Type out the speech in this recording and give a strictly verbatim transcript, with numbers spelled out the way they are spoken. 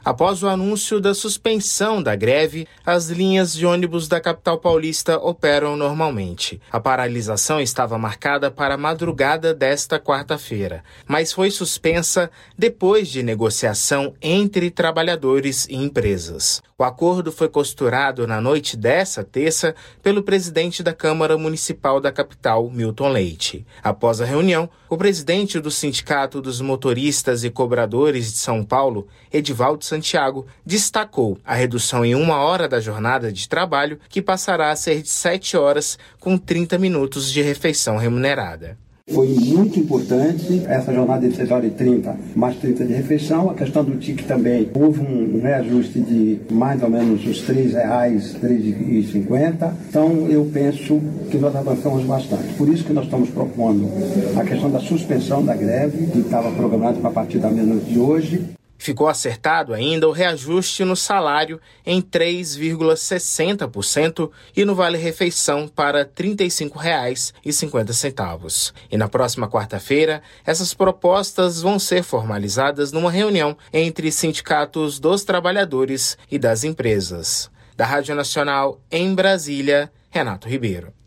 Após o anúncio da suspensão da greve, as linhas de ônibus da capital paulista operam normalmente. A paralisação estava marcada para a madrugada desta quarta-feira, mas foi suspensa depois de negociação entre trabalhadores e empresas. O acordo foi costurado na noite dessa terça pelo presidente da Câmara Municipal da capital, Milton Leite. Após a reunião, o presidente do Sindicato dos Motoristas e Cobradores de São Paulo, Edivaldo Santiago, destacou a redução em uma hora da jornada de trabalho, que passará a ser de sete horas, com trinta minutos de refeição remunerada. Foi muito importante essa jornada de seis horas e trinta, mais trinta de refeição. A questão do T I C também, houve um reajuste de mais ou menos os três reais, três reais e cinquenta. Então eu penso que nós avançamos bastante. Por isso que nós estamos propondo a questão da suspensão da greve, que estava programada para a partir da meia-noite de hoje. Ficou acertado ainda o reajuste no salário em três vírgula sessenta por cento e no vale-refeição para trinta e cinco reais e cinquenta centavos. E na próxima quarta-feira, essas propostas vão ser formalizadas numa reunião entre sindicatos dos trabalhadores e das empresas. Da Rádio Nacional, em Brasília, Renato Ribeiro.